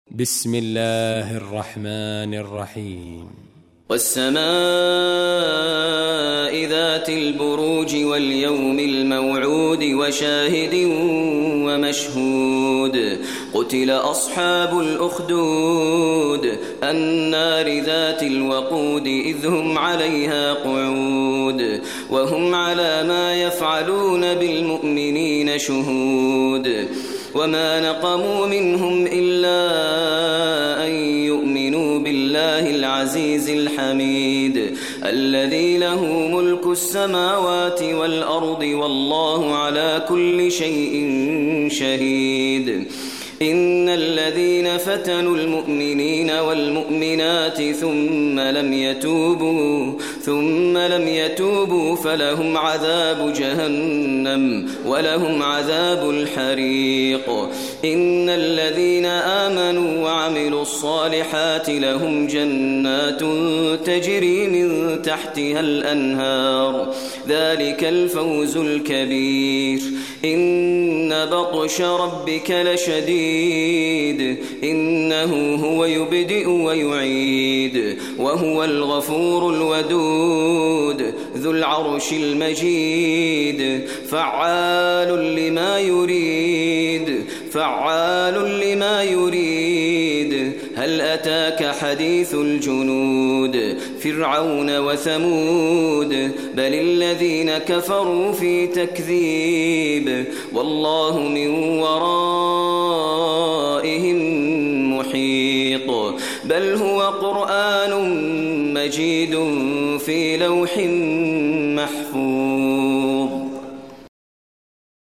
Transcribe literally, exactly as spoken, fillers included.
بسم الله الرحمن الرحيم. والسماء ذات البروج واليوم الموعود وشاهد ومشهود قتل أصحاب الأخدود النار ذات الوقود إذ هم عليها قعود وهم على ما يفعلون بالمؤمنين شهود وما نقموا منهم إلا أن يؤمنوا بالله العزيز الحميد الذي له ملك السماوات والأرض والله على كل شيء شهيد. إن الذين فتنوا المؤمنين والمؤمنات ثم لم يتوبوا ثم لم يتوبوا فلهم عذاب جهنم ولهم عذاب الحريق. إن الذين آمنوا وعملوا الصالحات لهم جنات تجري من تحتها الأنهار ذلك الفوز الكبير. إن بطش ربك لشديد إنه هو يبدئ ويعيد وهو الغفور الودود ذو العرش المجيد فعال لما يريد فعال لما يريد. هل أتاك حديث الجنود فرعون وثمود بل الذين كفروا في تكذيب والله من ورائهم محيط. بل هو قرآن مجيد في لوح محفوظ.